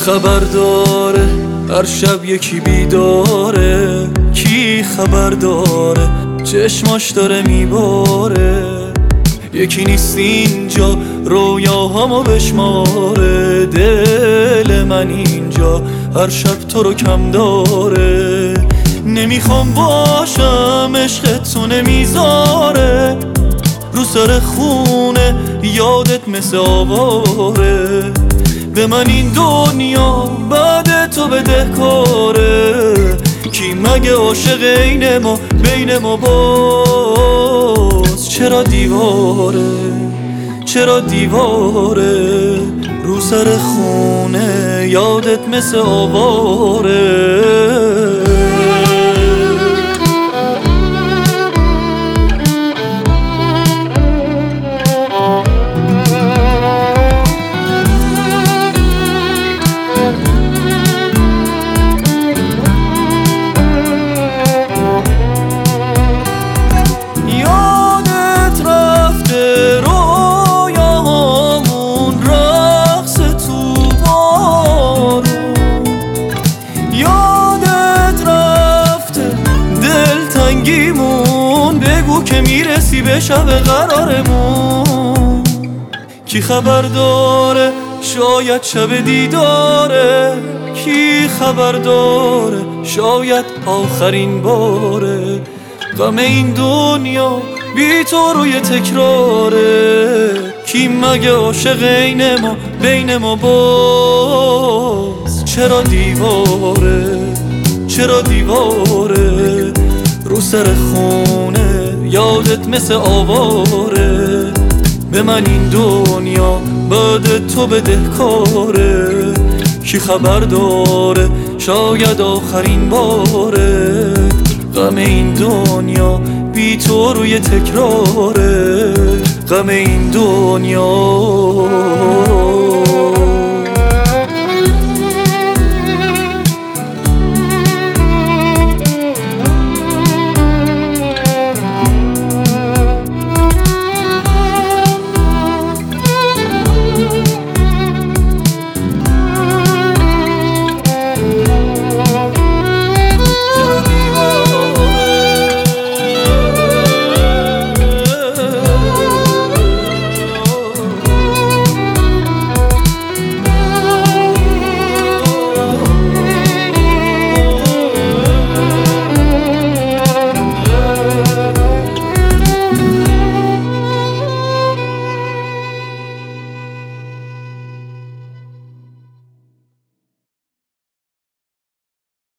خبر داره هر شب یکی بیداره؟ کی خبر داره چشماش داره میباره؟ یکی نیست اینجا رویاهامو بشماره، دل من اینجا هر شب تو رو کم داره. نمیخوام باشم عشقتو نمیذاره، رو سر خونه یادت مثل آواره. به من این دنیا بعد تو بدهکاره، کی مگه عاشق اینه ما بین ما باز چرا دیواره؟ چرا دیواره؟ رو سر خونه یادت مثل آواره. بگو که میرسی به شب قرارمون. کی خبر داره شاید شب دیداره؟ کی خبر داره شاید آخرین باره؟ غم این دنیا بی تو روی تکراره، کی مگه عاشق اینه ما بین ما باز چرا دیواره؟ چرا دیواره؟ رو سر خونه یادت مثل آواره. به من این دنیا بعد تو بدهکاره، کی خبر داره شاید آخرین باره؟ غم این دنیا بی تو روی تکراره، غم این دنیا